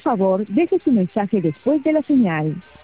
favor, deje su mensaje después de la señal.